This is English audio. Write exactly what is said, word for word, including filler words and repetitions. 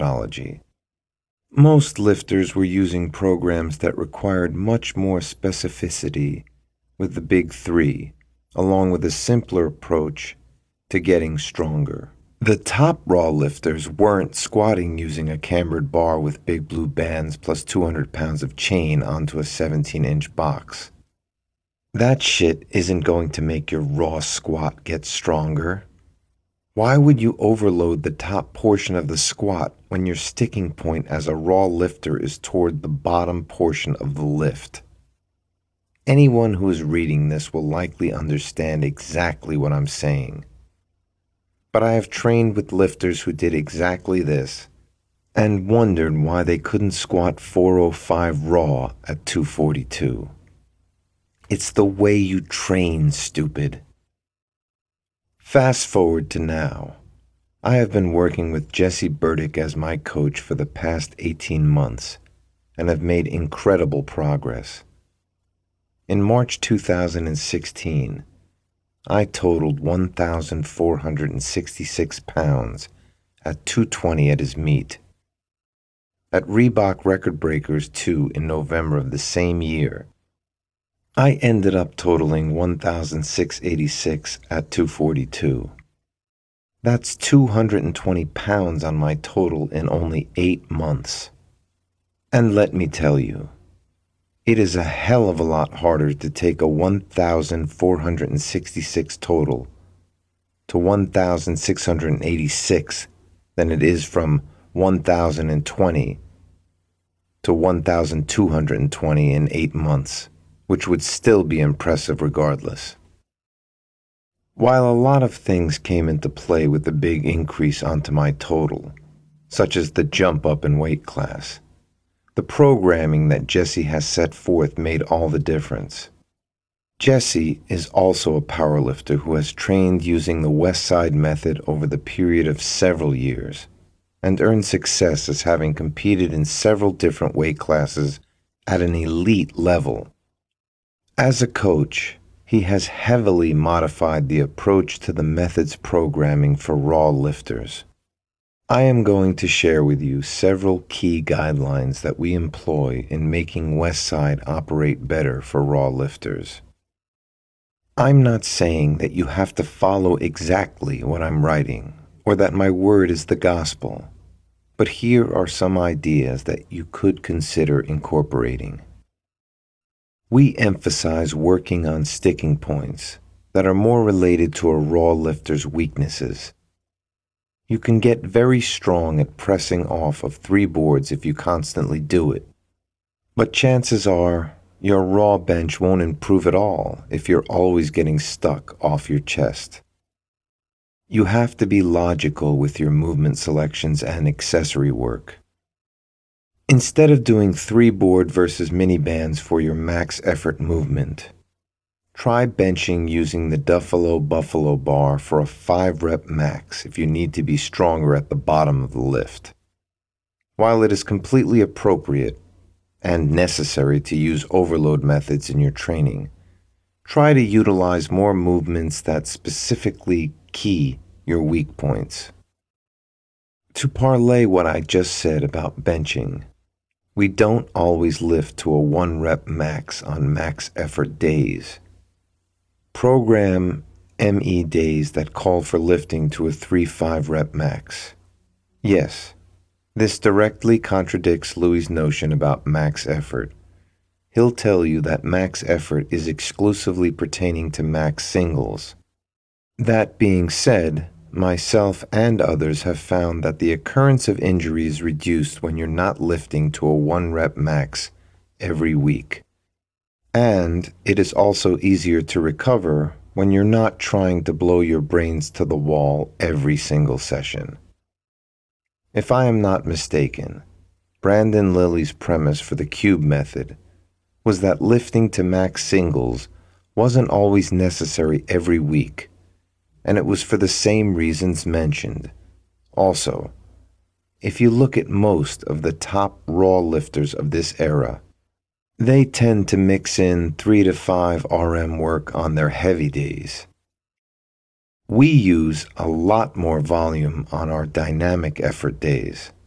methodology. Most lifters were using programs that required much more specificity with the big three, along with a simpler approach to getting stronger. The top raw lifters weren't squatting using a cambered bar with big blue bands plus two hundred pounds of chain onto a seventeen inch box. That shit isn't going to make your raw squat get stronger. Why would you overload the top portion of the squat when your sticking point as a raw lifter is toward the bottom portion of the lift? Anyone who is reading this will likely understand exactly what I'm saying. But I have trained with lifters who did exactly this and wondered why they couldn't squat four oh five raw at two forty-two. It's the way you train, stupid. Fast forward to now. I have been working with Jesse Burdick as my coach for the past eighteen months and have made incredible progress. In March two thousand sixteen, I totaled one thousand four hundred sixty-six pounds at two twenty at his meet. At Reebok Record Breakers two in November of the same year, I ended up totaling one thousand six hundred eighty-six at two forty-two. That's two hundred twenty pounds on my total in only eight months. And let me tell you, it is a hell of a lot harder to take a one thousand four hundred sixty-six total to one thousand six hundred eighty-six than it is from one thousand twenty to one thousand two hundred twenty in eight months, which would still be impressive regardless. While a lot of things came into play with the big increase onto my total, such as the jump up in weight class, the programming that Jesse has set forth made all the difference. Jesse is also a powerlifter who has trained using the West Side method over the period of several years and earned success as having competed in several different weight classes at an elite level. As a coach, he has heavily modified the approach to the method's programming for raw lifters. I am going to share with you several key guidelines that we employ in making Westside operate better for raw lifters. I'm not saying that you have to follow exactly what I'm writing or that my word is the gospel, but here are some ideas that you could consider incorporating. We emphasize working on sticking points that are more related to a raw lifter's weaknesses. You can get very strong at pressing off of three boards if you constantly do it, but chances are your raw bench won't improve at all if you're always getting stuck off your chest. You have to be logical with your movement selections and accessory work. Instead of doing three board versus mini bands for your max effort movement, try benching using the Duffalo Buffalo bar for a five rep max if you need to be stronger at the bottom of the lift. While it is completely appropriate and necessary to use overload methods in your training, try to utilize more movements that specifically key your weak points. To parlay what I just said about benching, we don't always lift to a one rep max on max effort days. Program M E days that call for lifting to a three five rep max. Yes, this directly contradicts Louis' notion about max effort. He'll tell you that max effort is exclusively pertaining to max singles. That being said, myself and others have found that the occurrence of injury is reduced when you're not lifting to a one rep max every week. And it is also easier to recover when you're not trying to blow your brains to the wall every single session. If I am not mistaken, Brandon Lilly's premise for the cube method was that lifting to max singles wasn't always necessary every week, and it was for the same reasons mentioned. Also, if you look at most of the top raw lifters of this era, they tend to mix in three to five R M work on their heavy days. We use a lot more volume on our dynamic effort days.